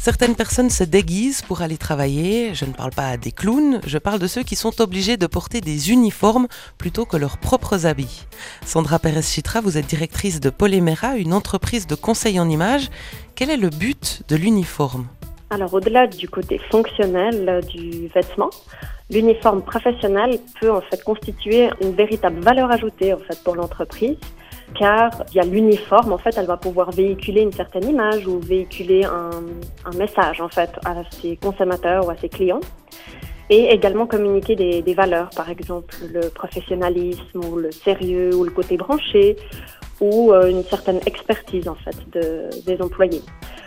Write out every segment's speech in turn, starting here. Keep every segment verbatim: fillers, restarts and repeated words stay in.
Certaines personnes se déguisent pour aller travailler. Je ne parle pas des clowns, je parle de ceux qui sont obligés de porter des uniformes plutôt que leurs propres habits. Sandra Pérez-Chitra, vous êtes directrice de Polymera, une entreprise de conseil en images. Quel est le but de l'uniforme ? Alors, au-delà du côté fonctionnel du vêtement, l'uniforme professionnel peut en fait constituer une véritable valeur ajoutée en fait pour l'entreprise, car via l'uniforme, en fait, elle va pouvoir véhiculer une certaine image ou véhiculer un, un message en fait à ses consommateurs ou à ses clients, et également communiquer des, des valeurs, par exemple le professionnalisme ou le sérieux ou le côté branché ou euh, une certaine expertise en fait de, des employés.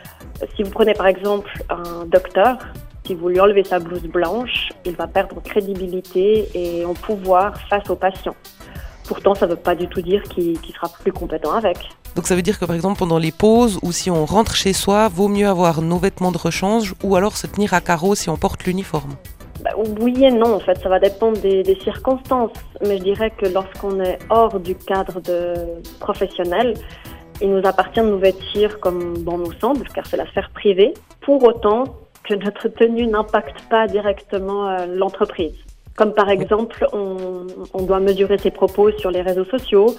Si vous prenez par exemple un docteur, si vous lui enlevez sa blouse blanche, il va perdre en crédibilité et en pouvoir face aux patients. Pourtant, ça ne veut pas du tout dire qu'il, qu'il sera plus compétent avec. Donc ça veut dire que par exemple pendant les pauses ou si on rentre chez soi, vaut mieux avoir nos vêtements de rechange ou alors se tenir à carreau si on porte l'uniforme ? Bah, oui et non, en fait, ça va dépendre des, des circonstances. Mais je dirais que lorsqu'on est hors du cadre de professionnel, il nous appartient de nous vêtir comme bon nous semble, car c'est la sphère privée, pour autant que notre tenue n'impacte pas directement euh, l'entreprise. Comme par exemple, on, on doit mesurer ses propos sur les réseaux sociaux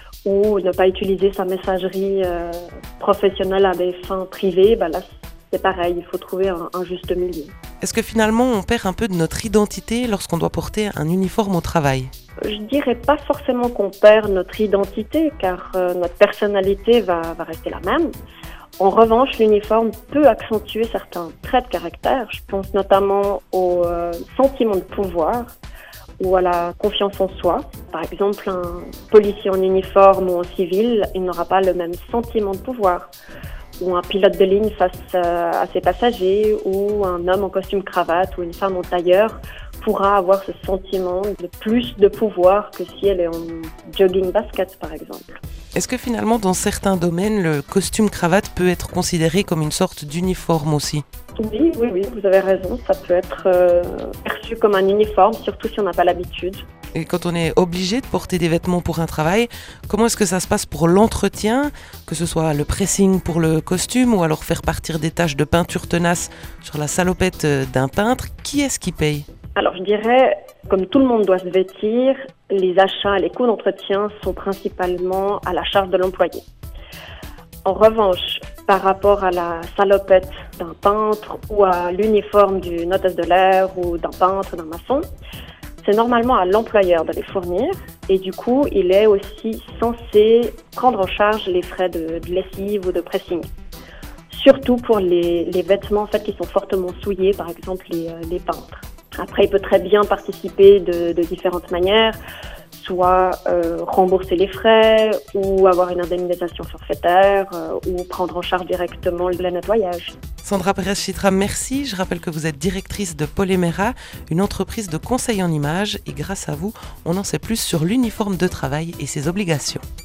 ou ne pas utiliser sa messagerie euh, professionnelle à des fins privées. Bah là, c'est pareil, il faut trouver un, un juste milieu. Est-ce que finalement on perd un peu de notre identité lorsqu'on doit porter un uniforme au travail ? Je dirais pas forcément qu'on perd notre identité, car euh, notre personnalité va, va rester la même. En revanche, l'uniforme peut accentuer certains traits de caractère. Je pense notamment au euh, sentiment de pouvoir ou à la confiance en soi. Par exemple, un policier en uniforme ou en civil, il n'aura pas le même sentiment de pouvoir. Ou un pilote de ligne face à ses passagers, ou un homme en costume cravate ou une femme en tailleur pourra avoir ce sentiment de plus de pouvoir que si elle est en jogging basket, par exemple. Est-ce que finalement, dans certains domaines, le costume cravate peut être considéré comme une sorte d'uniforme aussi ? Oui, oui, oui, vous avez raison. Ça peut être euh, perçu comme un uniforme, surtout si on n'a pas l'habitude. Et quand on est obligé de porter des vêtements pour un travail, comment est-ce que ça se passe pour l'entretien, que ce soit le pressing pour le costume ou alors faire partir des taches de peinture tenace sur la salopette d'un peintre ? Qui est-ce qui paye ? Alors je dirais, comme tout le monde doit se vêtir, les achats, les coûts d'entretien sont principalement à la charge de l'employé. En revanche, par rapport à la salopette d'un peintre ou à l'uniforme d'une hôtesse de l'air ou d'un peintre, d'un maçon, c'est normalement à l'employeur de les fournir et du coup, il est aussi censé prendre en charge les frais de, de lessive ou de pressing. Surtout pour les, les vêtements en fait, qui sont fortement souillés, par exemple les, les peintres. Après, il peut très bien participer de, de différentes manières, soit euh, rembourser les frais ou avoir une indemnisation forfaitaire euh, ou prendre en charge directement le nettoyage. Sandra Pérez-Chitra, merci. Je rappelle que vous êtes directrice de Polymera, une entreprise de conseil en images et grâce à vous, on en sait plus sur l'uniforme de travail et ses obligations.